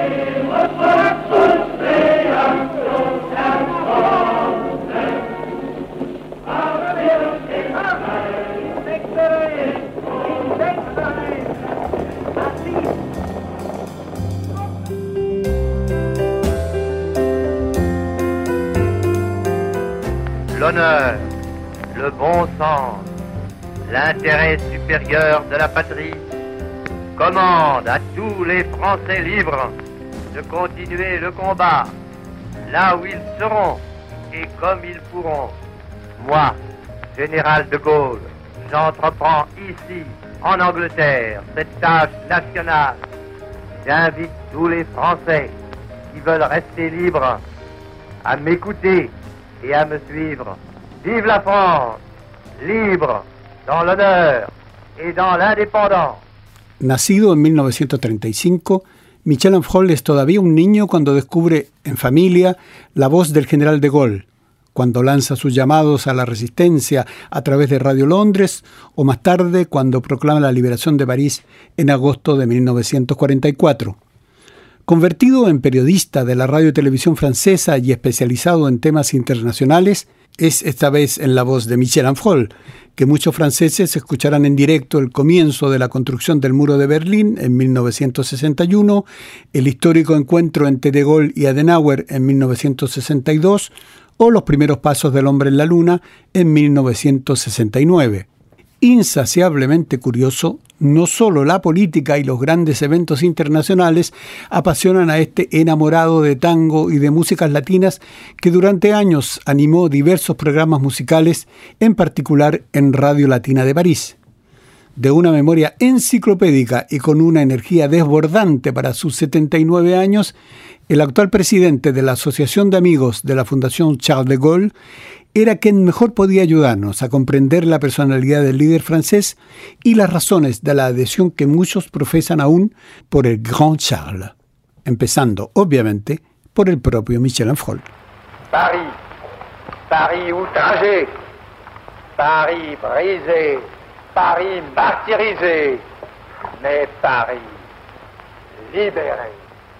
L'honneur, le bon sens, l'intérêt supérieur de la patrie commande à tous les Français libres de continuer le combat là où ils seront et comme ils pourront. Moi, général de Gaulle, j'entreprends ici, en Angleterre, cette tâche nationale. J'invite tous les Français qui veulent rester libres à m'écouter et à me suivre. Vive la France, libre, dans l'honneur et dans l'indépendance. Nacido en 1935, Michel Onfray es todavía un niño cuando descubre en familia la voz del general de Gaulle, cuando lanza sus llamados a la resistencia a través de Radio Londres, o más tarde cuando proclama la liberación de París en agosto de 1944. Convertido en periodista de la radio y televisión francesa y especializado en temas internacionales, es esta vez en la voz de Michel Onfray, que muchos franceses escucharán en directo el comienzo de la construcción del muro de Berlín en 1961, el histórico encuentro entre De Gaulle y Adenauer en 1962 o los primeros pasos del hombre en la luna en 1969. Insaciablemente curioso, no solo la política y los grandes eventos internacionales apasionan a este enamorado de tango y de músicas latinas que durante años animó diversos programas musicales, en particular en Radio Latina de París. De una memoria enciclopédica y con una energía desbordante para sus 79 años, el actual presidente de la Asociación de Amigos de la Fundación Charles de Gaulle era quien mejor podía ayudarnos a comprender la personalidad del líder francés y las razones de la adhesión que muchos profesan aún por el Grand Charles, empezando, obviamente, por el propio Michel Onfray. Paris, Paris outragé, Paris brisé, Paris martyrisé, mais Paris libéré,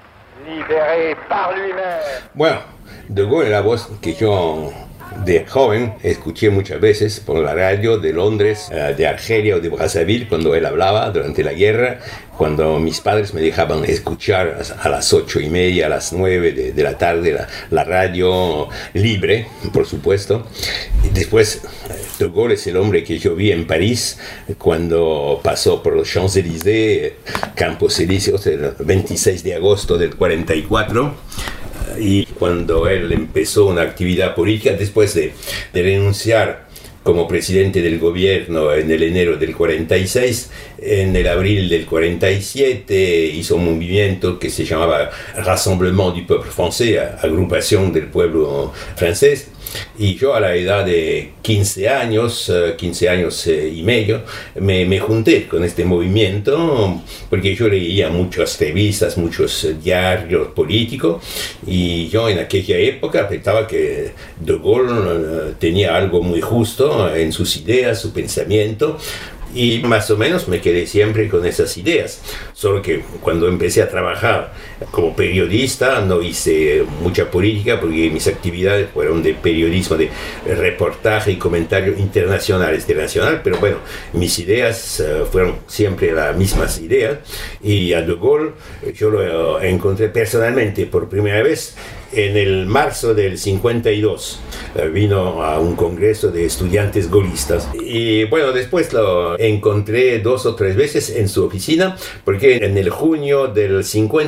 libéré par lui-même. Bueno, De Gaulle era la voz que yo de joven escuché muchas veces por la radio de Londres, de Argelia o de Brazzaville cuando él hablaba durante la guerra, cuando mis padres me dejaban escuchar a las 8:30, a las 9 de la tarde la radio libre, por supuesto. Y después, De Gaulle es el hombre que yo vi en París cuando pasó por los Champs-Élysées, Campos Elíseos, el 26 de agosto del 44. Y cuando él empezó una actividad política, después de renunciar como presidente del gobierno en el enero del 46, en el abril del 47 hizo un movimiento que se llamaba Rassemblement du Peuple Français, agrupación del pueblo francés. Y yo a la edad de 15 años y medio, me junté con este movimiento porque yo leía muchas revistas, muchos diarios políticos, y yo en aquella época pensaba que De Gaulle tenía algo muy justo en sus ideas, su pensamiento, y más o menos me quedé siempre con esas ideas. Solo que cuando empecé a trabajar como periodista no hice mucha política porque mis actividades fueron de periodismo, de reportaje y comentario internacional, nacional, pero bueno, mis ideas fueron siempre las mismas ideas. Y a De Gaulle yo lo encontré personalmente por primera vez en el marzo del 52. Vino a un congreso de estudiantes gaullistas, y bueno, después lo encontré 2 o 3 veces en su oficina, porque en el junio del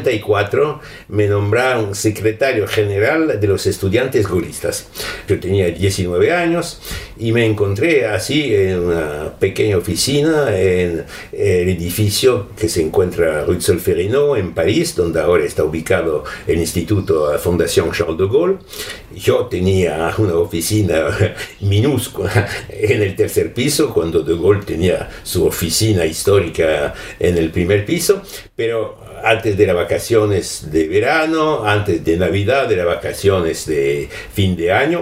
54 me nombraron secretario general de los estudiantes gaullistas. Yo tenía 19 años y me encontré así en una pequeña oficina en el edificio que se encuentra Rue de Solferino en París, donde ahora está ubicado el Instituto Fundación Charles de Gaulle. Yo tenía una oficina minúscula en el tercer piso, cuando De Gaulle tenía su oficina histórica en el primer piso, pero antes de las vacaciones de verano, antes de Navidad, de las vacaciones de fin de año,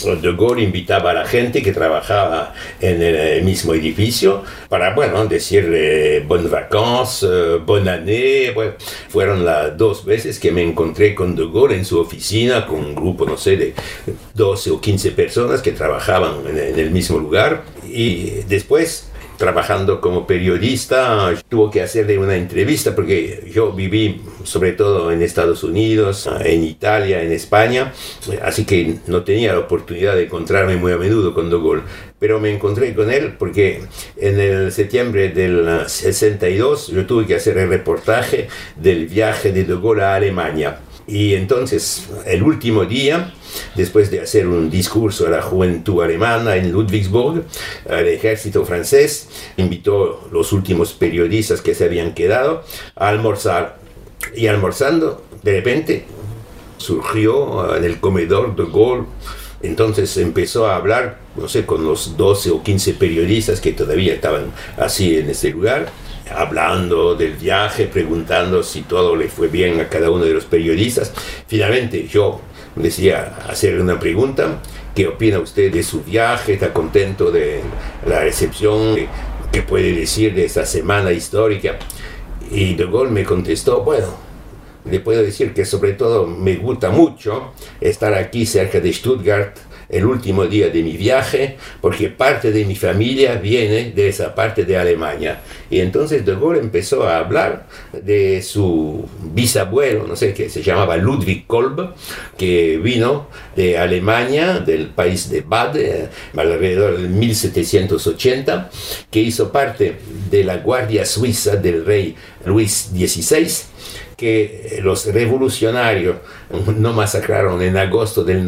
De Gaulle invitaba a la gente que trabajaba en el mismo edificio para, bueno, decirle bonnes vacances, bonne année. Bueno, fueron las 2 veces que me encontré con De Gaulle en su oficina con un grupo, no sé, de 12 o 15 personas que trabajaban en el mismo lugar. Y después, trabajando como periodista, tuvo que hacerle una entrevista porque yo viví sobre todo en Estados Unidos, en Italia, en España, así que no tenía la oportunidad de encontrarme muy a menudo con De Gaulle. Pero me encontré con él porque en el septiembre del 62 yo tuve que hacer el reportaje del viaje de Gaulle a Alemania. Y entonces, el último día, después de hacer un discurso a la juventud alemana en Ludwigsburg, el ejército francés invitó a los últimos periodistas que se habían quedado a almorzar. Y almorzando, de repente, surgió en el comedor De Gaulle. Entonces empezó a hablar, no sé, con los 12 o 15 periodistas que todavía estaban así en ese lugar, hablando del viaje, preguntando si todo le fue bien a cada uno de los periodistas. Finalmente yo decía hacerle una pregunta: ¿qué opina usted de su viaje? ¿Está contento de la recepción? ¿Qué puede decir de esta semana histórica? Y De Gaulle me contestó: bueno, le puedo decir que sobre todo me gusta mucho estar aquí cerca de Stuttgart el último día de mi viaje, porque parte de mi familia viene de esa parte de Alemania. Y entonces De Gaulle empezó a hablar de su bisabuelo, no sé, que se llamaba Ludwig Kolb, que vino de Alemania, del país de Bade, alrededor de 1780, que hizo parte de la Guardia Suiza del rey Luis XVI, que los revolucionarios no masacraron en agosto del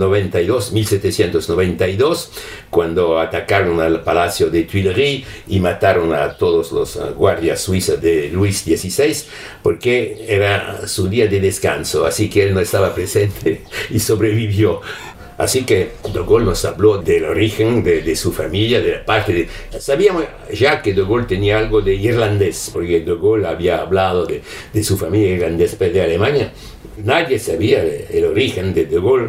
1792, cuando atacaron al Palacio de Tuileries y mataron a todos los guardias suizos de Luis XVI, porque era su día de descanso, así que él no estaba presente y sobrevivió. Así que De Gaulle nos habló del origen de su familia, de la parte de... Sabíamos ya que De Gaulle tenía algo de irlandés, porque De Gaulle había hablado de su familia irlandesa de Alemania. Nadie sabía el origen de Gaulle.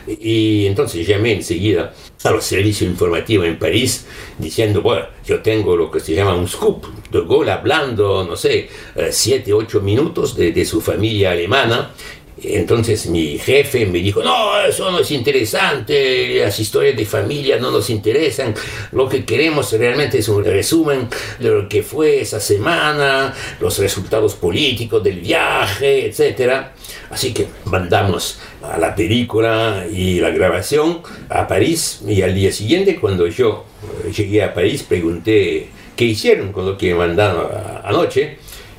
Y entonces llamé enseguida a los servicios informativos en París diciendo: bueno, yo tengo lo que se llama un scoop. De Gaulle hablando, no sé, 7, 8 minutos de su familia alemana. Entonces mi jefe me dijo: no, eso no es interesante, las historias de familia no nos interesan, lo que queremos realmente es un resumen de lo que fue esa semana, los resultados políticos del viaje, etc. Así que mandamos a la película y la grabación a París, y al día siguiente, cuando yo llegué a París, pregunté qué hicieron con lo que me mandaron anoche.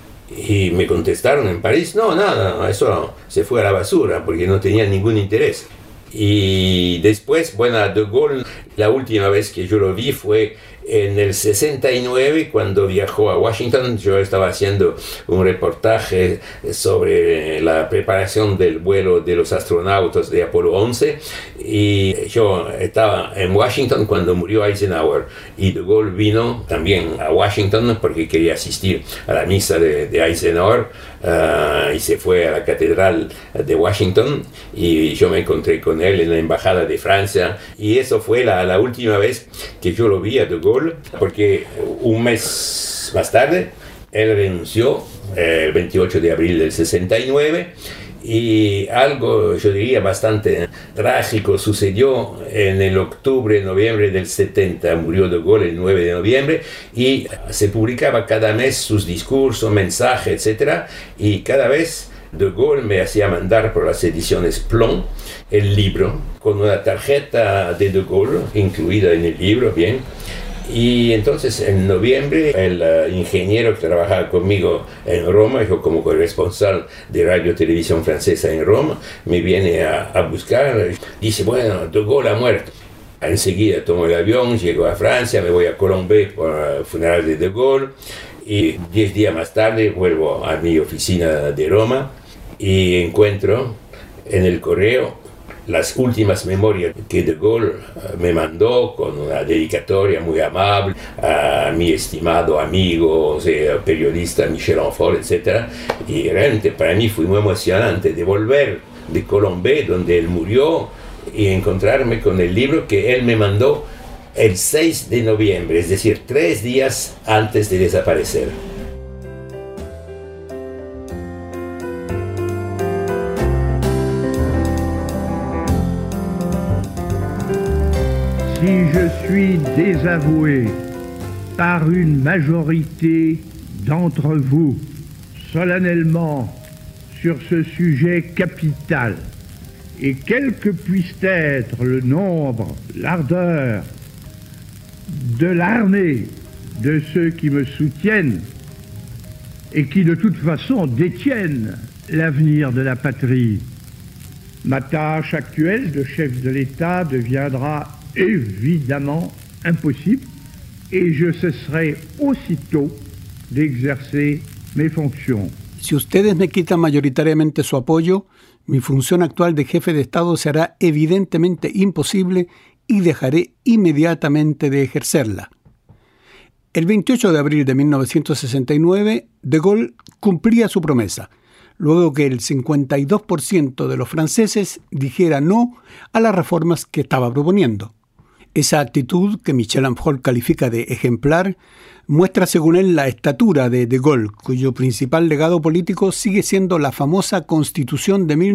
Y me contestaron en París: no, nada, eso se fue a la basura porque no tenía ningún interés. Y después, bueno, De Gaulle, la última vez que yo lo vi fue en el 69, cuando viajó a Washington. Yo estaba haciendo un reportaje sobre la preparación del vuelo de los astronautas de Apolo 11, y yo estaba en Washington cuando murió Eisenhower, y De Gaulle vino también a Washington porque quería asistir a la misa de Eisenhower, y se fue a la catedral de Washington, y yo me encontré con él en la embajada de Francia, y eso fue la última vez que yo lo vi a De Gaulle, porque un mes más tarde él renunció, el 28 de abril del 69, y algo, yo diría, bastante trágico sucedió en el octubre-noviembre del 70. Murió De Gaulle el 9 de noviembre, y se publicaba cada mes sus discursos, mensajes, etc. Y cada vez De Gaulle me hacía mandar por las ediciones Plon el libro, con una tarjeta de Gaulle incluida en el libro, bien. Y entonces en noviembre el ingeniero que trabajaba conmigo en Roma, yo como corresponsal de Radio Televisión Francesa en Roma, me viene a buscar. Dice: bueno, De Gaulle ha muerto. Enseguida tomo el avión, llego a Francia, me voy a Colombey por el funeral de Gaulle, y 10 días más tarde vuelvo a mi oficina de Roma y encuentro en el correo las últimas memorias que De Gaulle me mandó, con una dedicatoria muy amable a mi estimado amigo, o sea, periodista Michel Onfort, etc. Y realmente para mí fue muy emocionante de volver de Colombey, donde él murió, y encontrarme con el libro que él me mandó el 6 de noviembre, es decir, 3 días antes de desaparecer. Si je suis désavoué par une majorité d'entre vous, solennellement, sur ce sujet capital, et quel que puisse être le nombre, l'ardeur de l'armée de ceux qui me soutiennent et qui de toute façon détiennent l'avenir de la patrie, ma tâche actuelle de chef de l'État deviendra évidemment imposible et je cesserai aussitôt d'exercer mes fonctions. Si ustedes me quitan mayoritariamente su apoyo, mi función actual de jefe de Estado será evidentemente imposible y dejaré inmediatamente de ejercerla. El 28 de abril de 1969, de Gaulle cumplía su promesa, luego que el 52% de los franceses dijera no a las reformas que estaba proponiendo. Esa actitud, que Michel Onfray califica de ejemplar, muestra según él la estatura de Gaulle, cuyo principal legado político sigue siendo la famosa Constitución de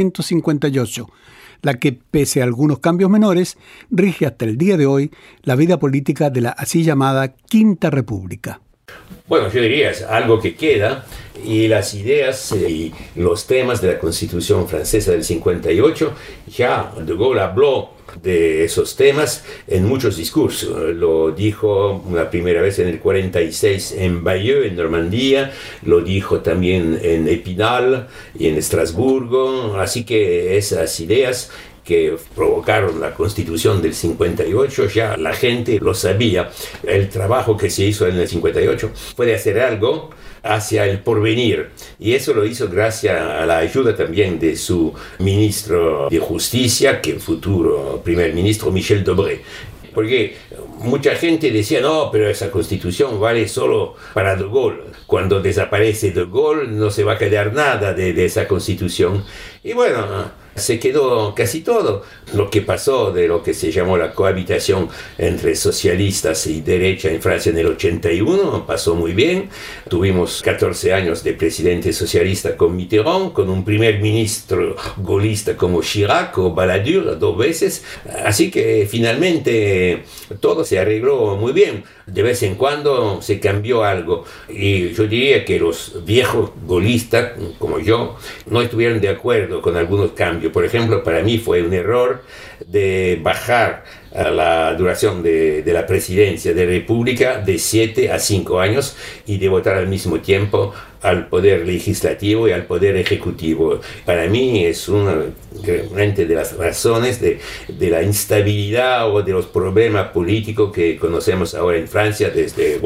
1958, la que, pese a algunos cambios menores, rige hasta el día de hoy la vida política de la así llamada Quinta República. Bueno, yo diría, es algo que queda, y las ideas y los temas de la Constitución francesa del 58, ya de Gaulle habló de esos temas en muchos discursos. Lo dijo la primera vez en el 46 en Bayeux, en Normandía, lo dijo también en Épinal y en Estrasburgo, así que esas ideas que provocaron la Constitución del 58, ya la gente lo sabía. El trabajo que se hizo en el 58 fue de hacer algo hacia el porvenir, y eso lo hizo gracias a la ayuda también de su ministro de Justicia, que futuro primer ministro, Michel Debré. Porque mucha gente decía, no, pero esa Constitución vale solo para de Gaulle. Cuando desaparece de Gaulle no se va a quedar nada de esa Constitución. Y bueno, se quedó casi todo. Lo que pasó de lo que se llamó la cohabitación entre socialistas y derecha en Francia en el 81 pasó muy bien. Tuvimos 14 años de presidente socialista con Mitterrand, con un primer ministro gaullista como Chirac o Balladur 2 veces. Así que finalmente todo se arregló muy bien. De vez en cuando se cambió algo. Y yo diría que los viejos gaullistas, como yo, no estuvieron de acuerdo con algunos cambios. Por ejemplo, para mí fue un error de bajar a la duración de la presidencia de la República de 7 a 5 años y de votar al mismo tiempo al poder legislativo y al poder ejecutivo. Para mí es una de las razones de la instabilidad o de los problemas políticos que conocemos ahora en Francia desde,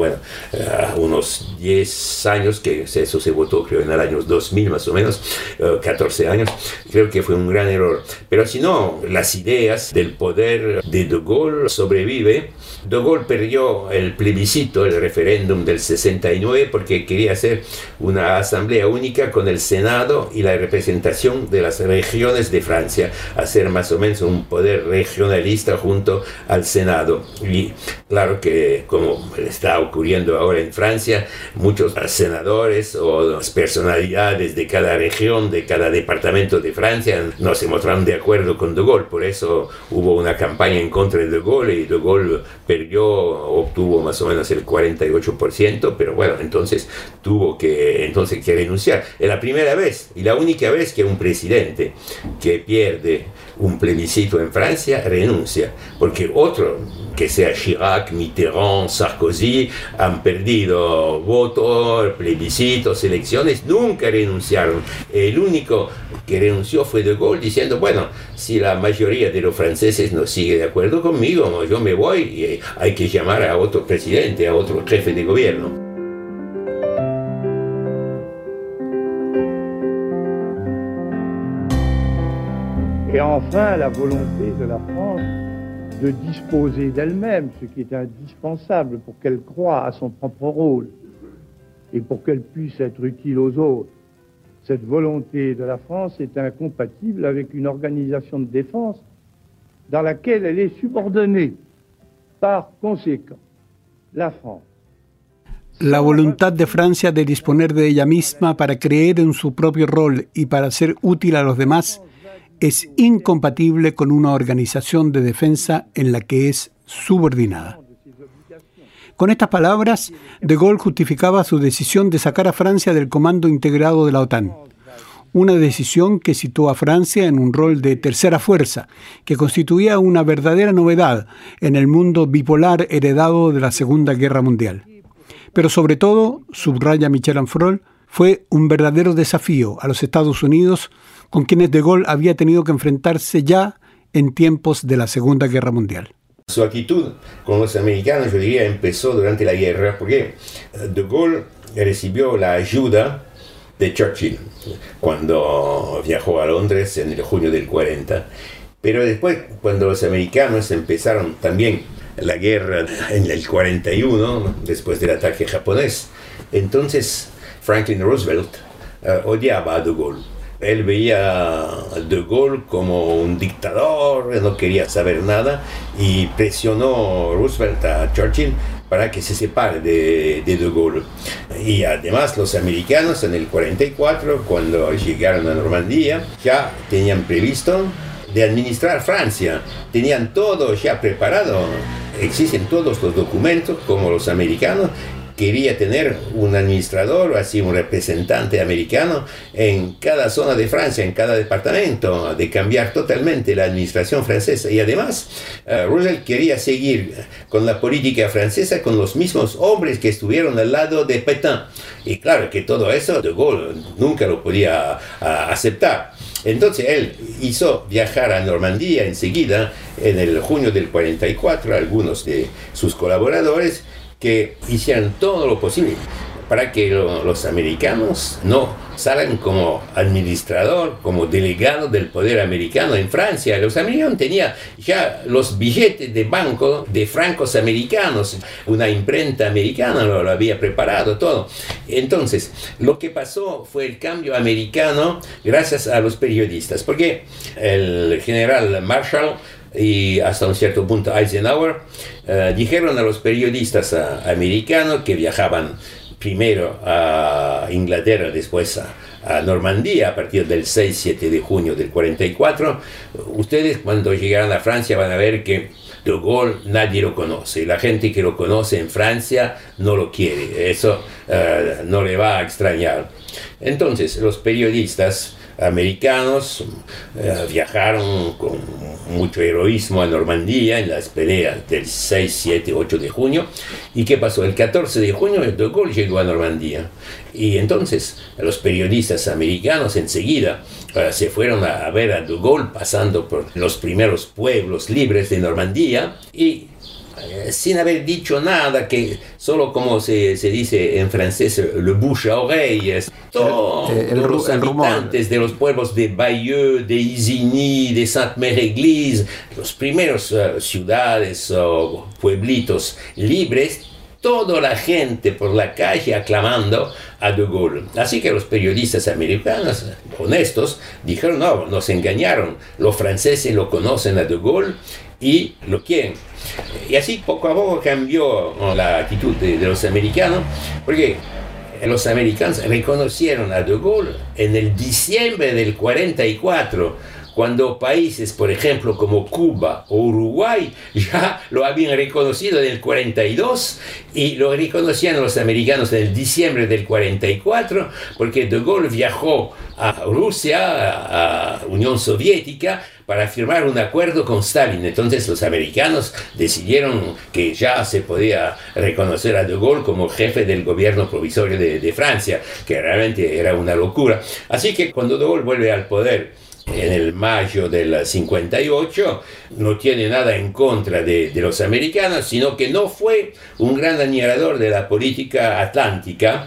unos 10 años, que eso se votó creo en el año 2000 más o menos, 14 años. Creo que fue un gran error. Pero si no, las ideas del poder de Gaulle sobrevive. De Gaulle perdió el plebiscito, el referéndum del 69, porque quería hacer una asamblea única con el Senado y la representación de las regiones de Francia, hacer más o menos un poder regionalista junto al Senado. Y claro que, como está ocurriendo ahora en Francia, muchos senadores o personalidades de cada región, de cada departamento de Francia, no se mostraron de acuerdo con de Gaulle. Por eso hubo una campaña en contra de Gaulle, y de Gaulle perdió, obtuvo más o menos el 48%, pero bueno, entonces tuvo que renunciar. Es la primera vez y la única vez que un presidente que pierde un plebiscito en Francia renuncia, porque otro, que sea Chirac, Mitterrand, Sarkozy, han perdido votos, plebiscitos, elecciones, nunca renunciaron. El único que renunció fue de Gaulle, diciendo, bueno, si la mayoría de los franceses no sigue de acuerdo conmigo, yo me voy y hay que llamar a otro presidente, a otro jefe de gobierno. Et enfin, la volonté de la France de disposer d'elle-même, ce qui est indispensable pour qu'elle croie à son propre rôle et pour qu'elle puisse être utile aux autres. Cette volonté de la France est incompatible avec une organisation de défense dans laquelle elle est subordonnée. Par conséquent, la France. La voluntad de Francia de disponer de ella misma para creer en su propio rol y para ser útil a los demás es incompatible con una organización de defensa en la que es subordinada. Con estas palabras, de Gaulle justificaba su decisión de sacar a Francia del comando integrado de la OTAN. Una decisión que situó a Francia en un rol de tercera fuerza, que constituía una verdadera novedad en el mundo bipolar heredado de la Segunda Guerra Mundial. Pero sobre todo, subraya Michel Onfroy, fue un verdadero desafío a los Estados Unidos, con quienes de Gaulle había tenido que enfrentarse ya en tiempos de la Segunda Guerra Mundial. Su actitud con los americanos, yo diría, empezó durante la guerra, porque de Gaulle recibió la ayuda de Churchill cuando viajó a Londres en el junio del 40. Pero después, cuando los americanos empezaron también la guerra en el 41, después del ataque japonés, entonces Franklin Roosevelt odiaba a de Gaulle. Él veía a de Gaulle como un dictador, no quería saber nada, y presionó Roosevelt a Churchill para que se separe de Gaulle. Y además los americanos en el 44, cuando llegaron a Normandía, ya tenían previsto de administrar Francia. Tenían todo ya preparado. Existen todos los documentos, como los americanos quería tener un administrador, así un representante americano en cada zona de Francia, en cada departamento, de cambiar totalmente la administración francesa. Y además, Roosevelt quería seguir con la política francesa con los mismos hombres que estuvieron al lado de Pétain. Y claro que todo eso de Gaulle nunca lo podía aceptar. Entonces él hizo viajar a Normandía enseguida, en el junio del 44, algunos de sus colaboradores, que hicieran todo lo posible para que los americanos no salgan como administrador, como delegado del poder americano en Francia. Los americanos tenían ya los billetes de banco de francos americanos, una imprenta americana lo había preparado todo. Entonces, lo que pasó fue el cambio americano gracias a los periodistas, porque el general Marshall y hasta un cierto punto Eisenhower dijeron a los periodistas americanos que viajaban primero a Inglaterra, después a Normandía a partir del 6-7 de junio del 44, ustedes cuando llegaran a Francia van a ver que de Gaulle nadie lo conoce, la gente que lo conoce en Francia no lo quiere, eso no le va a extrañar. Entonces los periodistas americanos viajaron con mucho heroísmo a Normandía en las peleas del 6, 7, 8 de junio. ¿Y qué pasó? El 14 de junio de Gaulle llegó a Normandía. Y entonces los periodistas americanos enseguida se fueron a ver a de Gaulle pasando por los primeros pueblos libres de Normandía y sin haber dicho nada, que solo como se dice en francés, le bouche à oreille, todos los habitantes de los pueblos de Bayeux, de Isigny, de Sainte-Mère-Église, los primeros ciudades o pueblitos libres, toda la gente por la calle aclamando a de Gaulle. Así que los periodistas americanos, honestos, dijeron, no, nos engañaron, los franceses lo conocen a de Gaulle y lo quieren. Y así poco a poco cambió la actitud de los americanos, porque los americanos reconocieron a de Gaulle en el diciembre del 44, cuando países, por ejemplo, como Cuba o Uruguay, ya lo habían reconocido en el 42 y lo reconocían los americanos en el diciembre del 44, porque de Gaulle viajó a Rusia, a Unión Soviética, para firmar un acuerdo con Stalin. Entonces los americanos decidieron que ya se podía reconocer a de Gaulle como jefe del gobierno provisorio de Francia, que realmente era una locura. Así que cuando de Gaulle vuelve al poder en el mayo del 58, no tiene nada en contra de los americanos, sino que no fue un gran admirador de la política atlántica,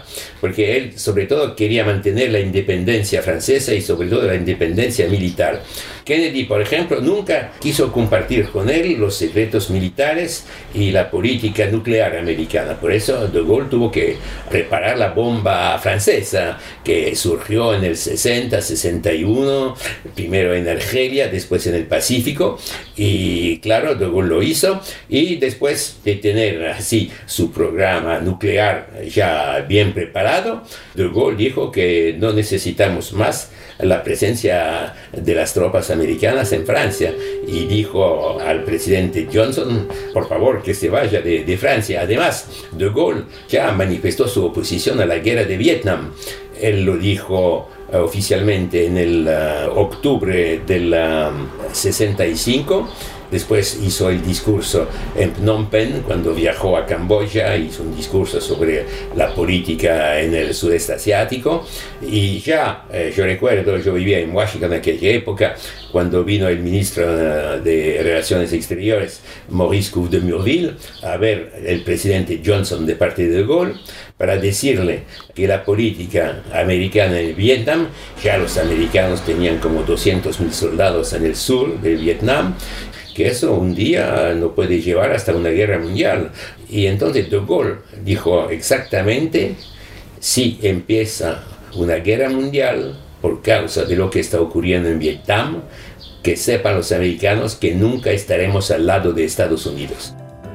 porque él sobre todo quería mantener la independencia francesa y sobre todo la independencia militar. Kennedy, por ejemplo, nunca quiso compartir con él los secretos militares y la política nuclear americana. Por eso De Gaulle tuvo que preparar la bomba francesa que surgió en el 60-61, primero en Argelia, después en el Pacífico, y claro, De Gaulle lo hizo, y después de tener así su programa nuclear ya bien preparado, De Gaulle dijo que no necesitamos más la presencia de las tropas americanas en Francia, y dijo al presidente Johnson, por favor, que se vaya de Francia. Además, De Gaulle ya manifestó su oposición a la guerra de Vietnam. Él lo dijo oficialmente en el octubre del 65. Después hizo el discurso en Phnom Penh cuando viajó a Camboya, hizo un discurso sobre la política en el sudeste asiático. Y ya, yo recuerdo, yo vivía en Washington en aquella época, cuando vino el ministro de Relaciones Exteriores, Maurice Couve de Murville, a ver el presidente Johnson de parte de Gaulle, para decirle que la política americana en Vietnam, ya los americanos tenían como 200.000 soldados en el sur de Vietnam, que eso un día no puede llevar hasta una guerra mundial. Y entonces De Gaulle dijo exactamente, si empieza una guerra mundial por causa de lo que está ocurriendo en Vietnam, que sepan los americanos que nunca estaremos al lado de Estados Unidos.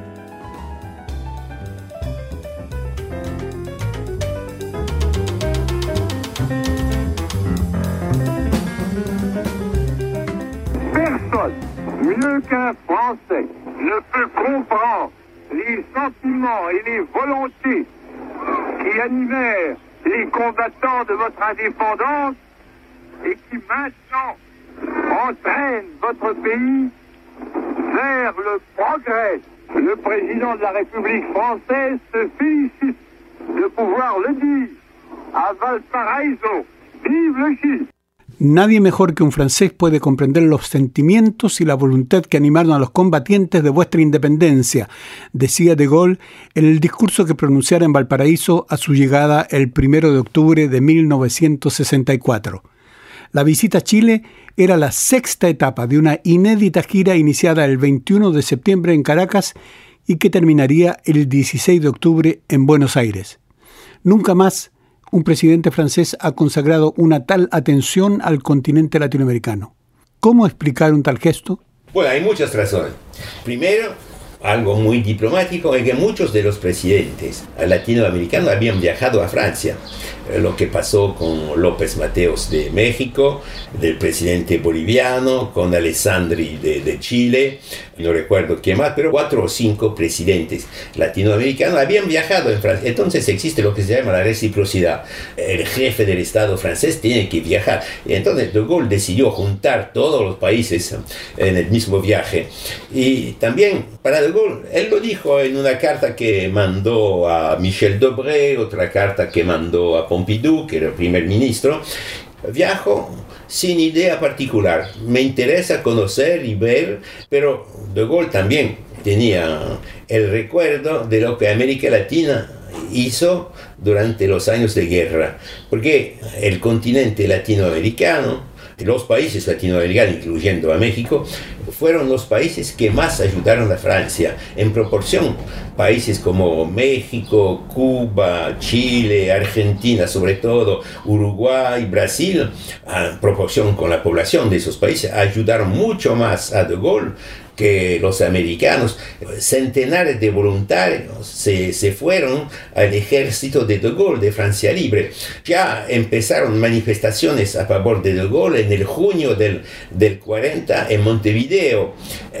Mieux qu'un Français ne peut comprendre les sentiments et les volontés qui animèrent les combattants de votre indépendance et qui maintenant entraînent votre pays vers le progrès. Le président de la République française se félicite de pouvoir le dire à Valparaiso. Vive le Chili! Nadie mejor que un francés puede comprender los sentimientos y la voluntad que animaron a los combatientes de vuestra independencia, decía De Gaulle en el discurso que pronunciara en Valparaíso a su llegada el 1 de octubre de 1964. La visita a Chile era la sexta etapa de una inédita gira iniciada el 21 de septiembre en Caracas y que terminaría el 16 de octubre en Buenos Aires. Nunca más un presidente francés ha consagrado una tal atención al continente latinoamericano. ¿Cómo explicar un tal gesto? Bueno, hay muchas razones. Primero, algo muy diplomático es que muchos de los presidentes latinoamericanos habían viajado a Francia. Lo que pasó con López Mateos de México, del presidente boliviano, con Alessandri de Chile, no recuerdo quién más, pero 4 o 5 presidentes latinoamericanos habían viajado en Francia. Entonces existe lo que se llama la reciprocidad. El jefe del Estado francés tiene que viajar. Y entonces De Gaulle decidió juntar todos los países en el mismo viaje. Y también para De Gaulle, él lo dijo en una carta que mandó a Michel Debré, otra carta que mandó a Pompidou, que era el primer ministro: viajo sin idea particular, me interesa conocer y ver, pero De Gaulle también tenía el recuerdo de lo que América Latina hizo durante los años de guerra, porque el continente latinoamericano, los países latinoamericanos, incluyendo a México, fueron los países que más ayudaron a Francia. En proporción, países como México, Cuba, Chile, Argentina, sobre todo Uruguay, Brasil, en proporción con la población de esos países, ayudaron mucho más a De Gaulle que los americanos. Centenares de voluntarios se fueron al ejército de Gaulle, de Francia Libre. Ya empezaron manifestaciones a favor de Gaulle en el junio del 40 en Montevideo.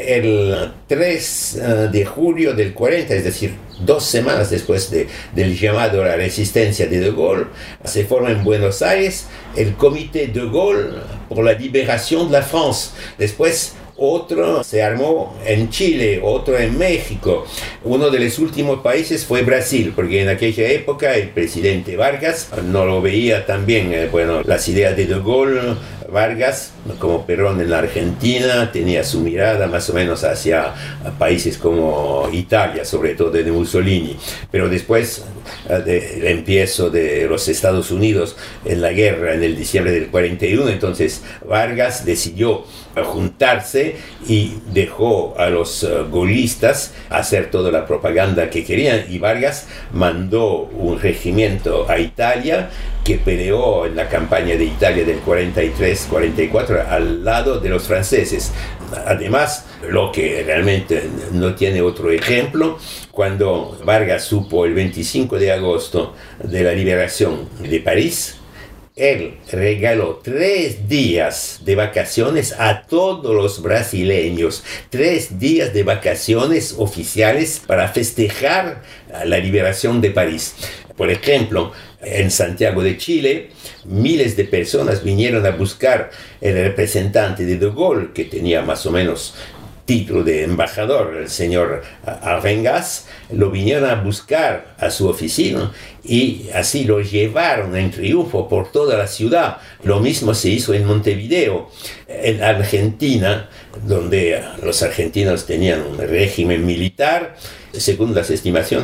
El 3 de julio del 40, es decir, 2 semanas después del llamado a la resistencia de Gaulle, se forma en Buenos Aires el Comité de Gaulle por la Liberación de la France. Después otro se armó en Chile, otro en México. Uno de los últimos países fue Brasil, porque en aquella época el presidente Vargas no lo veía tan bien. Las ideas de Gaulle Vargas, como Perón en la Argentina, tenía su mirada más o menos hacia países como Italia, sobre todo de Mussolini. Pero después del empiezo de los Estados Unidos en la guerra en el diciembre del 41, entonces Vargas decidió juntarse y dejó a los gaullistas hacer toda la propaganda que querían, y Vargas mandó un regimiento a Italia que peleó en la campaña de Italia del 43-44 al lado de los franceses. Además, lo que realmente no tiene otro ejemplo, cuando Vargas supo el 25 de agosto de la liberación de París, él regaló 3 días de vacaciones a todos los brasileños, 3 días de vacaciones oficiales para festejar la liberación de París. Por ejemplo, en Santiago de Chile, miles de personas vinieron a buscar el representante de De Gaulle, que tenía más o menos título de embajador, el señor Arvengas. Lo vinieron a buscar a su oficina y así lo llevaron en triunfo por toda la ciudad. Lo mismo se hizo en Montevideo, en Argentina, donde los argentinos tenían un régimen militar. Según las estimaciones,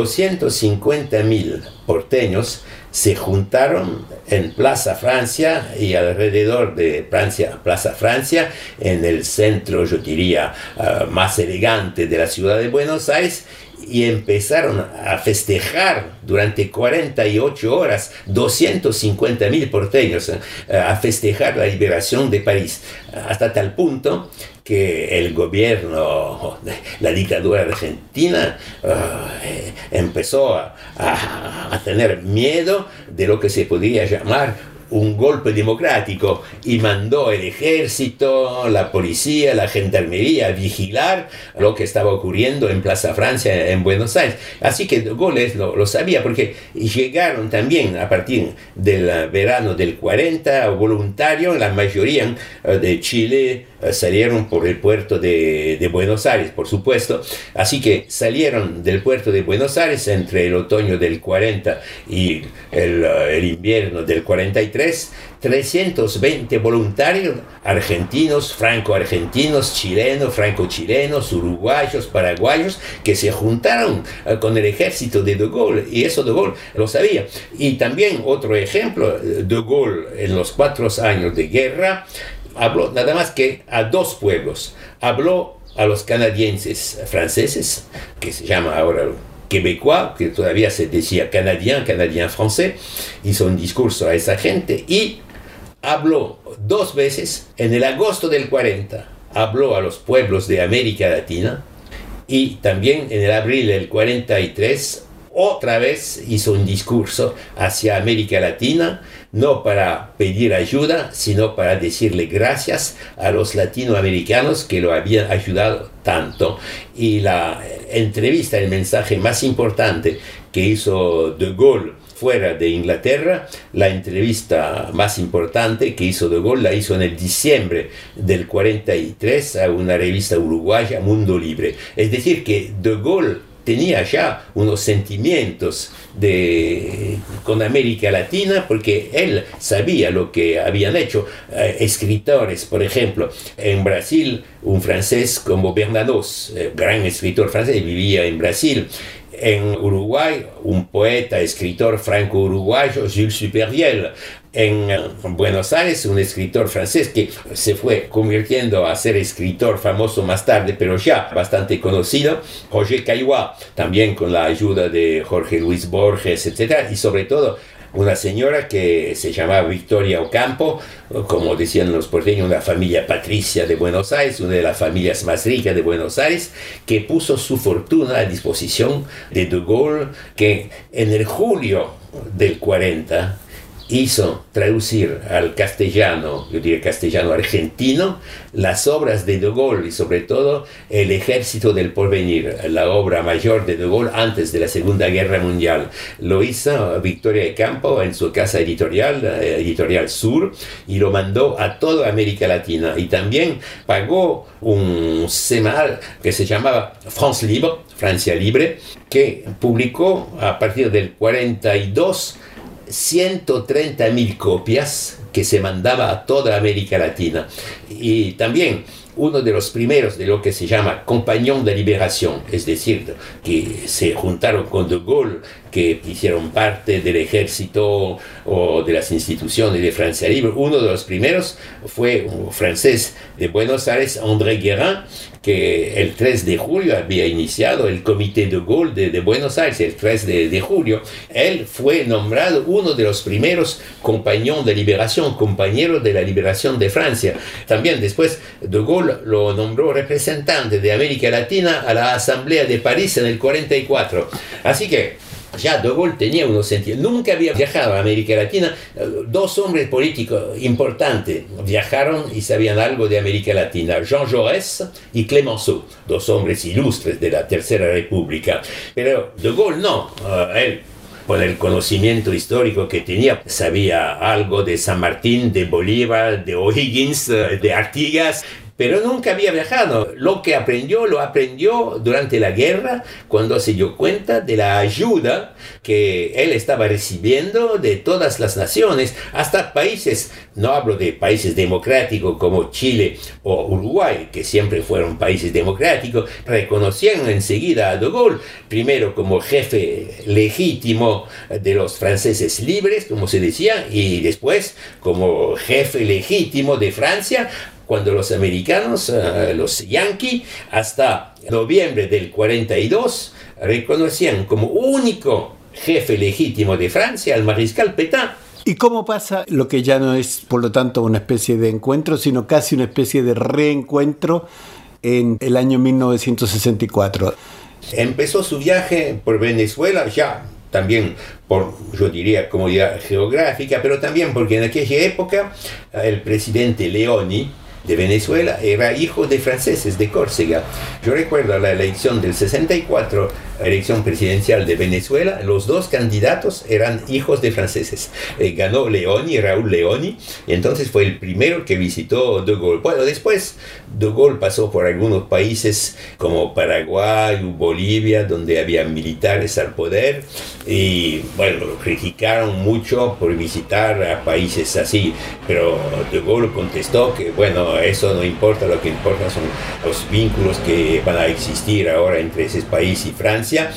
250.000 porteños se juntaron en Plaza Francia y alrededor de Plaza Francia, en el centro, yo diría, más elegante de la ciudad de Buenos Aires, y empezaron a festejar durante 48 horas, 250.000 porteños, a festejar la liberación de París, hasta tal punto que el gobierno, la dictadura argentina, empezó a tener miedo de lo que se podría llamar un golpe democrático, y mandó el ejército, la policía, la gendarmería a vigilar lo que estaba ocurriendo en Plaza Francia, en Buenos Aires. Así que De Gaulle lo sabía, porque llegaron también a partir del verano del 40 voluntarios, la mayoría de Chile salieron por el puerto de Buenos Aires, por supuesto. Así que salieron del puerto de Buenos Aires entre el otoño del 40 y el invierno del 43, 320 voluntarios argentinos, franco-argentinos, chilenos, franco-chilenos, uruguayos, paraguayos, que se juntaron con el ejército de Gaulle, y eso De Gaulle lo sabía. Y también otro ejemplo, De Gaulle en los 4 años de guerra habló nada más que a 2 pueblos. Habló a los canadienses franceses, que se llama ahora québécois, que todavía se decía canadien francés, hizo un discurso a esa gente, y habló 2 veces en el agosto del 40, habló a los pueblos de América Latina, y también en el abril del 43 otra vez hizo un discurso hacia América Latina, no para pedir ayuda, sino para decirle gracias a los latinoamericanos que lo habían ayudado tanto. Y la entrevista, el mensaje más importante que hizo De Gaulle fuera de Inglaterra, la entrevista más importante que hizo De Gaulle la hizo en el diciembre del 43 a una revista uruguaya, Mundo Libre. Es decir, que De Gaulle tenía ya unos sentimientos con América Latina, porque él sabía lo que habían hecho escritores. Por ejemplo, en Brasil, un francés como Bernanos, gran escritor francés, vivía en Brasil. En Uruguay, un poeta, escritor franco-uruguayo, Jules Supervielle. En Buenos Aires, un escritor francés que se fue convirtiendo a ser escritor famoso más tarde, pero ya bastante conocido, Roger Caillois, también con la ayuda de Jorge Luis Borges, etc. Y sobre todo una señora que se llamaba Victoria Ocampo, como decían los porteños, una familia patricia de Buenos Aires, una de las familias más ricas de Buenos Aires, que puso su fortuna a disposición de De Gaulle, que en el julio del 40 hizo traducir al castellano, yo diría castellano argentino, las obras de De Gaulle, y sobre todo El Ejército del Porvenir, la obra mayor de De Gaulle antes de la Segunda Guerra Mundial. Lo hizo Victoria de Campo en su casa editorial, Editorial Sur, y lo mandó a toda América Latina. Y también pagó un semanal que se llamaba France Libre, Francia Libre, que publicó a partir del 42 130.000 copias que se mandaba a toda América Latina. Y también uno de los primeros de lo que se llama Compañón de Liberación, es decir, que se juntaron con De Gaulle, que hicieron parte del ejército o de las instituciones de Francia Libre. Uno de los primeros fue un francés de Buenos Aires, André Guérin, que el 3 de julio había iniciado el Comité de Gaulle de Buenos Aires, el 3 de julio. Él fue nombrado uno de los primeros compañeros de liberación, compañero de la liberación de Francia. También después De Gaulle lo nombró representante de América Latina a la Asamblea de París en el 44. Así que ya De Gaulle tenía unos sentidos. Nunca había viajado a América Latina. Dos hombres políticos importantes viajaron y sabían algo de América Latina: Jean Jaurès y Clemenceau, dos hombres ilustres de la Tercera República. Pero De Gaulle no. Él, por el conocimiento histórico que tenía, sabía algo de San Martín, de Bolívar, de O'Higgins, de Artigas, pero nunca había viajado. Lo que aprendió, lo aprendió durante la guerra, cuando se dio cuenta de la ayuda que él estaba recibiendo de todas las naciones, hasta países, no hablo de países democráticos como Chile o Uruguay, que siempre fueron países democráticos, reconocían enseguida a De Gaulle, primero como jefe legítimo de los franceses libres, como se decía, y después como jefe legítimo de Francia, cuando los americanos, los yanquis, hasta noviembre del 42, reconocían como único jefe legítimo de Francia al mariscal Pétain. ¿Y cómo pasa lo que ya no es, por lo tanto, una especie de encuentro, sino casi una especie de reencuentro en el año 1964? Empezó su viaje por Venezuela ya también por, yo diría, comodidad geográfica, pero también porque en aquella época el presidente Leoni de Venezuela era hijo de franceses de Córcega. Yo recuerdo la elección del 64, la elección presidencial de Venezuela, los dos candidatos eran hijos de franceses. Ganó Leoni, Raúl Leoni, y entonces fue el primero que visitó De Gaulle. Bueno, después De Gaulle pasó por algunos países como Paraguay o Bolivia, donde había militares al poder, y bueno, lo criticaron mucho por visitar a países así, pero De Gaulle contestó que bueno, eso no importa, lo que importa son los vínculos que van a existir ahora entre ese país y Francia.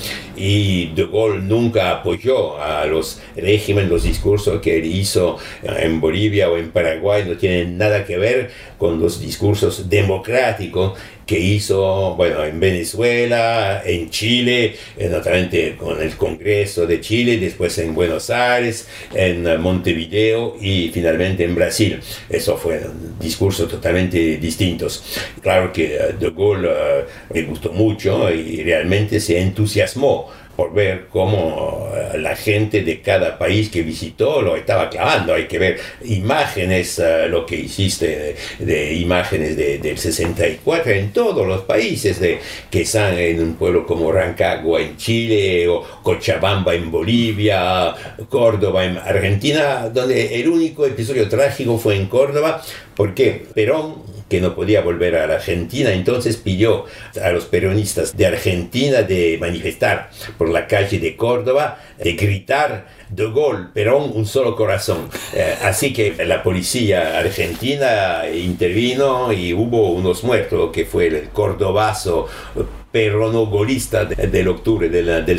Y De Gaulle nunca apoyó a los regímenes, los discursos que él hizo en Bolivia o en Paraguay no tienen nada que ver con los discursos democráticos que hizo, bueno, en Venezuela, en Chile, naturalmente con el Congreso de Chile, después en Buenos Aires, en Montevideo y finalmente en Brasil. Eso fueron discursos totalmente distintos. Claro que De Gaulle le gustó mucho y realmente se entusiasmó por ver cómo la gente de cada país que visitó lo estaba clavando. Hay que ver imágenes, lo que hiciste de imágenes del 64 en todos los países, que están en un pueblo como Rancagua en Chile, o Cochabamba en Bolivia, Córdoba en Argentina, donde el único episodio trágico fue en Córdoba, porque Perón, que no podía volver a la Argentina, entonces pidió a los peronistas de Argentina de manifestar por la calle de Córdoba, de gritar De Gaulle, Perón, un solo corazón. Así que la policía argentina intervino y hubo unos muertos, que fue el cordobazo peronogolista del octubre del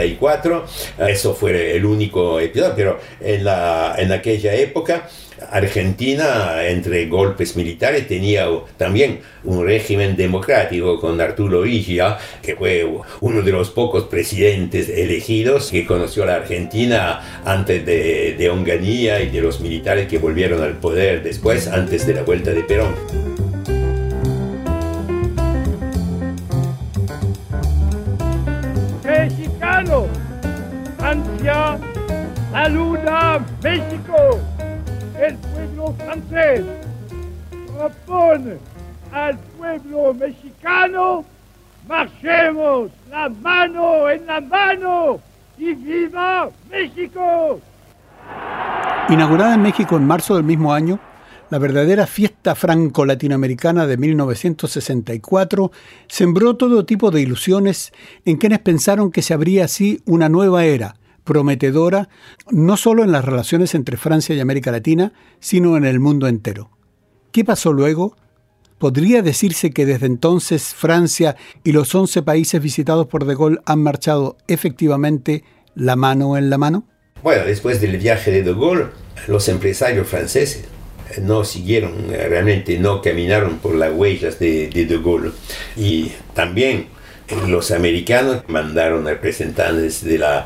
64. Eso fue el único episodio, pero en aquella época Argentina, entre golpes militares, tenía también un régimen democrático con Arturo Illia, que fue uno de los pocos presidentes elegidos que conoció la Argentina antes de Onganía y de los militares que volvieron al poder después, antes de la vuelta de Perón. Mexicano, Francia saluda México. El pueblo francés propone al pueblo mexicano: marchemos la mano en la mano y ¡viva México! Inaugurada en México en marzo del mismo año, la verdadera fiesta franco-latinoamericana de 1964 sembró todo tipo de ilusiones en quienes pensaron que se abría así una nueva era, prometedora, no solo en las relaciones entre Francia y América Latina, sino en el mundo entero. ¿Qué pasó luego? ¿Podría decirse que desde entonces Francia y los 11 países visitados por De Gaulle han marchado efectivamente la mano en la mano? Bueno, después del viaje de De Gaulle, los empresarios franceses no siguieron, realmente no caminaron por las huellas de De Gaulle. Y también los americanos mandaron representantes de la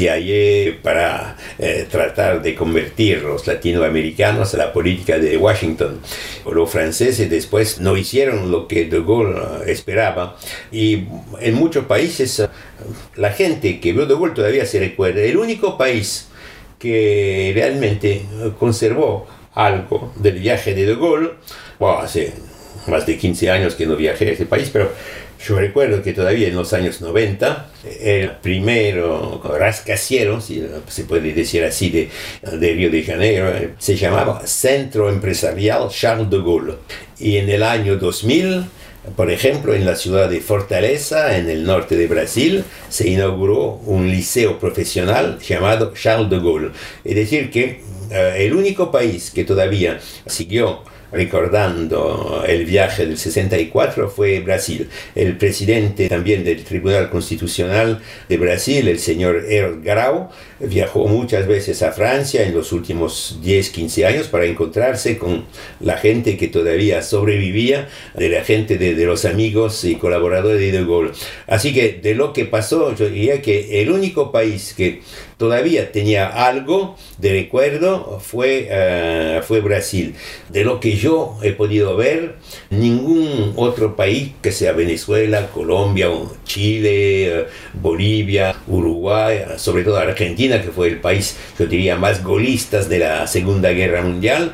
CIA para tratar de convertir a los latinoamericanos a la política de Washington. Los franceses después no hicieron lo que De Gaulle esperaba, y en muchos países la gente que vio De Gaulle todavía se recuerda. El único país que realmente conservó algo del viaje de Gaulle, bueno, hace más de 15 años que no viajé a ese país, pero yo recuerdo que todavía en los años 90, el primero rascacielos, si se puede decir así, de Río de Janeiro, se llamaba Centro Empresarial Charles de Gaulle. Y en el año 2000, por ejemplo, en la ciudad de Fortaleza, en el norte de Brasil, se inauguró un liceo profesional llamado Charles de Gaulle. Es decir, que el único país que todavía siguió recordando el viaje del 64 fue Brasil. El presidente también del Tribunal Constitucional de Brasil, el señor Harold Grau, viajó muchas veces a Francia en los últimos 10-15 años para encontrarse con la gente que todavía sobrevivía, de la gente de los amigos y colaboradores de De Gaulle. Así que de lo que pasó, yo diría que el único país que todavía tenía algo de recuerdo fue Brasil. De lo que yo he podido ver, ningún otro país, que sea Venezuela, Colombia, Chile, Bolivia, Uruguay, sobre todo Argentina, que fue el país, yo diría, más gaullistas de la Segunda Guerra Mundial,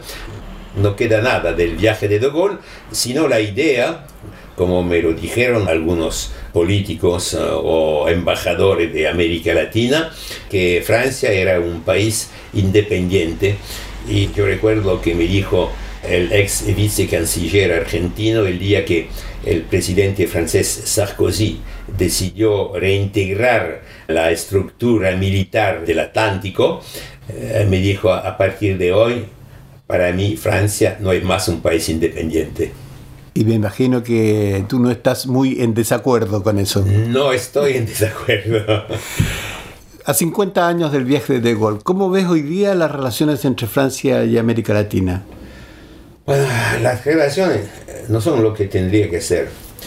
no queda nada del viaje de De Gaulle, sino la idea, como me lo dijeron algunos políticos o embajadores de América Latina, que Francia era un país independiente. Y yo recuerdo que me dijo el ex vicecanciller argentino el día que el presidente francés Sarkozy decidió reintegrar la estructura militar del Atlántico, me dijo: a partir de hoy, para mí Francia no es más un país independiente. Y me imagino que tú no estás muy en desacuerdo con eso. No estoy en desacuerdo. A 50 años del viaje de De Gaulle, ¿cómo ves hoy día las relaciones entre Francia y América Latina? Bueno, las relaciones no son lo que tendría que ser,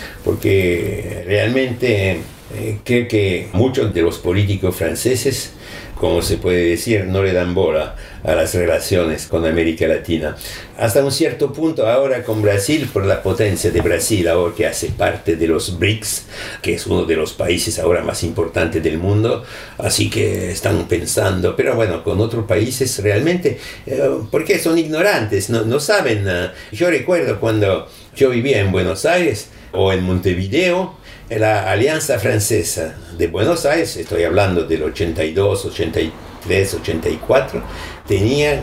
porque realmente creo que muchos de los políticos franceses, como se puede decir, no le dan bola a las relaciones con América Latina. Hasta un cierto punto ahora con Brasil, por la potencia de Brasil, ahora que hace parte de los BRICS, que es uno de los países ahora más importantes del mundo, así que están pensando, pero bueno, con otros países realmente, porque son ignorantes, no saben. Yo recuerdo cuando yo vivía en Buenos Aires o en Montevideo, la Alianza Francesa de Buenos Aires, estoy hablando del 82, 83, 84, tenía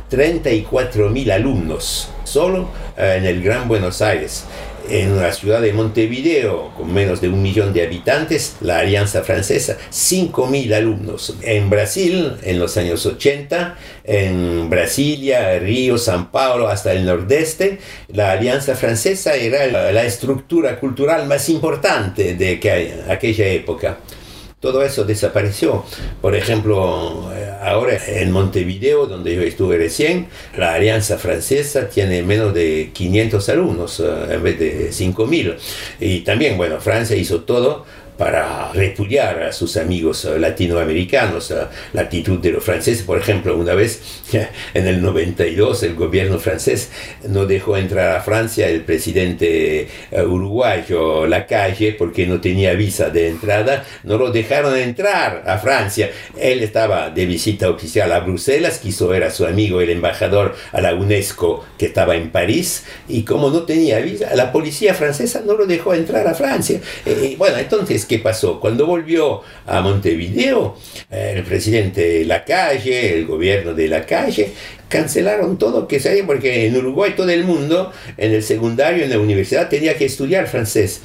34.000 alumnos solo en el Gran Buenos Aires. En la ciudad de Montevideo, con menos de 1 millón de habitantes, la Alianza Francesa, 5.000 alumnos. En Brasil, en los años 80, en Brasilia, Río, San Paulo, hasta el nordeste, la Alianza Francesa era la estructura cultural más importante de aquella época. Todo eso desapareció. Por ejemplo, ahora en Montevideo, donde yo estuve recién, la Alianza Francesa tiene menos de 500 alumnos en vez de 5.000. Y también, bueno, Francia hizo todo para repudiar a sus amigos latinoamericanos. La actitud de los franceses, por ejemplo, una vez en el 92 el gobierno francés no dejó entrar a Francia el presidente uruguayo Lacalle porque no tenía visa de entrada, no lo dejaron entrar a Francia. Él estaba de visita oficial a Bruselas, quiso ver a su amigo el embajador a la UNESCO que estaba en París, y como no tenía visa, la policía francesa no lo dejó entrar a Francia. Bueno, entonces, ¿qué pasó? Cuando volvió a Montevideo, el presidente Lacalle, el gobierno de Lacalle, cancelaron todo que sabía, porque en Uruguay todo el mundo, en el secundario, en la universidad, tenía que estudiar francés.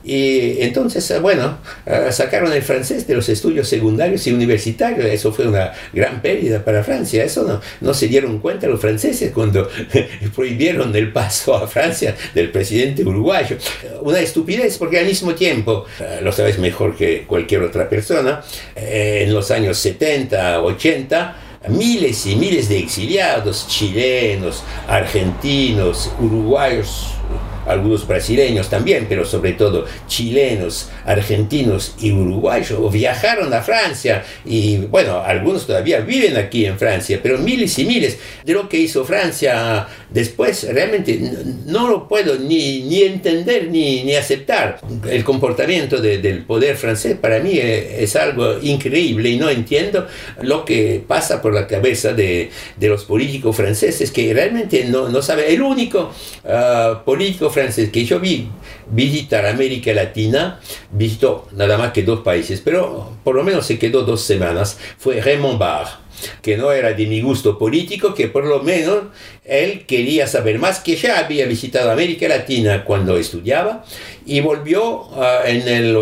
Y entonces, bueno, sacaron el francés de los estudios secundarios y universitarios. Eso fue una gran pérdida para Francia. Eso no se dieron cuenta los franceses cuando prohibieron el paso a Francia del presidente uruguayo. Una estupidez, porque al mismo tiempo, lo sabes mejor que cualquier otra persona, en los años 70, 80, miles y miles de exiliados chilenos, argentinos, uruguayos, algunos brasileños también, pero sobre todo chilenos, argentinos y uruguayos viajaron a Francia y bueno, algunos todavía viven aquí en Francia, pero miles y miles de lo que hizo Francia después realmente no lo puedo ni entender ni aceptar. El comportamiento del poder francés para mí es algo increíble y no entiendo lo que pasa por la cabeza de los políticos franceses que realmente no saben. El único político francés que yo vi visitar América Latina, visitó nada más que 2 países, pero por lo menos se quedó 2 semanas, fue Raymond Barre, que no era de mi gusto político, que por lo menos él quería saber más, que ya había visitado América Latina cuando estudiaba y volvió en el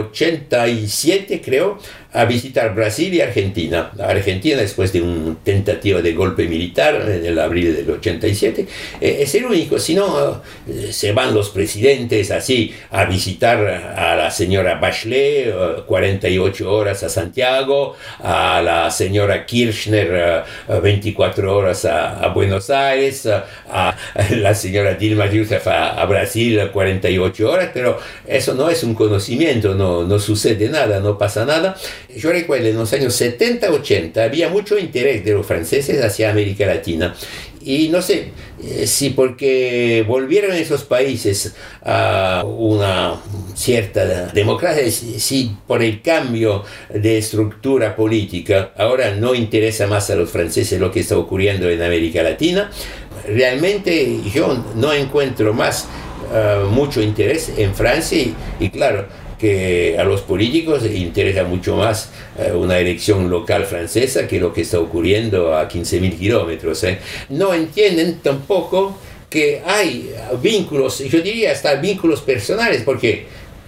87, creo, a visitar Brasil y Argentina. Argentina después de un tentativa de golpe militar en el abril del 87. Es el único, si no se van los presidentes así a visitar a la señora Bachelet 48 horas a Santiago, a la señora Kirchner 24 horas a Buenos Aires, a la señora Dilma Rousseff a Brasil 48 horas, pero eso no es un conocimiento, no sucede nada, no pasa nada. Yo recuerdo en los años 70, 80 había mucho interés de los franceses hacia América Latina y no sé si porque volvieron esos países a una cierta democracia, si por el cambio de estructura política ahora no interesa más a los franceses lo que está ocurriendo en América Latina. Realmente yo no encuentro más mucho interés en Francia y claro, que a los políticos les interesa mucho más una elección local francesa que lo que está ocurriendo a 15.000 kilómetros. No entienden tampoco que hay vínculos, yo diría hasta vínculos personales, porque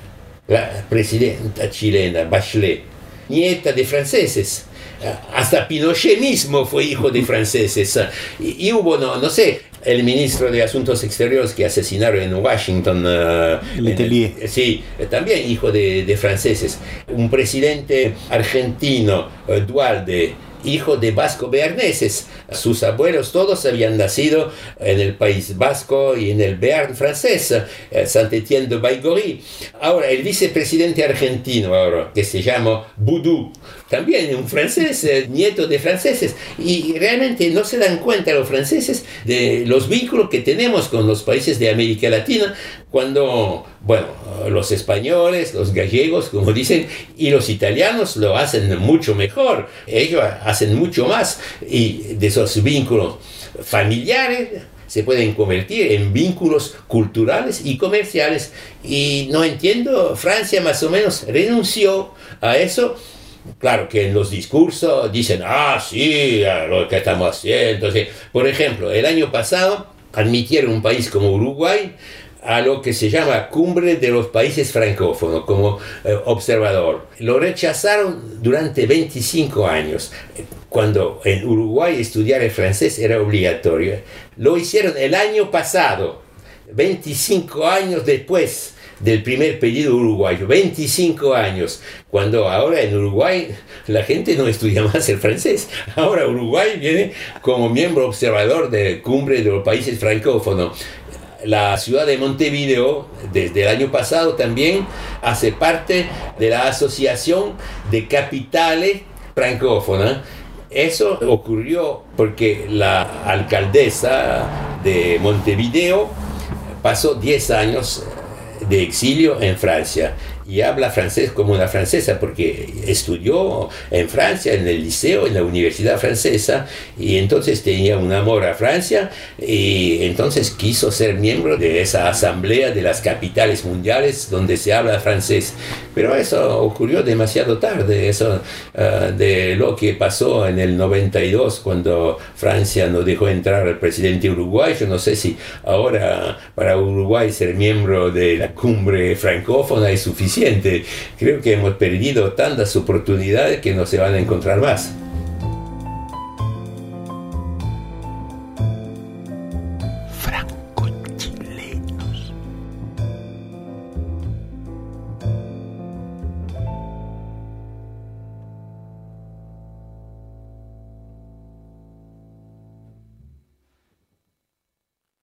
la presidenta chilena Bachelet, nieta de franceses, hasta Pinochet mismo fue hijo de franceses, y hubo, no sé, el ministro de Asuntos Exteriores que asesinaron en Washington, Letelier. Sí, también hijo de franceses. Un presidente argentino, Dualde, hijo de vasco-bearneses. Sus abuelos todos habían nacido en el País Vasco y en el Béarn francés, Saint-Étienne de Baigorry. Ahora, el vicepresidente argentino, ahora, que se llama Boudou, también un francés, nieto de franceses. Y realmente no se dan cuenta los franceses de los vínculos que tenemos con los países de América Latina, cuando, bueno, los españoles, los gallegos, como dicen, y los italianos lo hacen mucho mejor. Ellos hacen mucho más y de esos vínculos familiares se pueden convertir en vínculos culturales y comerciales. Y no entiendo, Francia más o menos renunció a eso. Claro que en los discursos dicen, sí, lo que estamos haciendo. Sí. Por ejemplo, el año pasado admitieron un país como Uruguay a lo que se llama Cumbre de los Países Francófonos como observador. Lo rechazaron durante 25 años, cuando en Uruguay estudiar el francés era obligatorio. Lo hicieron el año pasado, 25 años después del primer pedido uruguayo, 25 años, cuando ahora en Uruguay la gente no estudia más el francés. Ahora Uruguay viene como miembro observador de Cumbre de los Países Francófonos. La ciudad de Montevideo, desde el año pasado también, hace parte de la Asociación de Capitales Francófonas. Eso ocurrió porque la alcaldesa de Montevideo pasó 10 años de exilio en Francia y habla francés como una francesa porque estudió en Francia, en el liceo, en la universidad francesa, y entonces tenía un amor a Francia y entonces quiso ser miembro de esa asamblea de las capitales mundiales donde se habla francés. Pero eso ocurrió demasiado tarde, eso de lo que pasó en el 92 cuando Francia no dejó entrar al presidente uruguayo. No sé si ahora para Uruguay ser miembro de la cumbre francófona es suficiente. Creo que hemos perdido tantas oportunidades que no se van a encontrar más.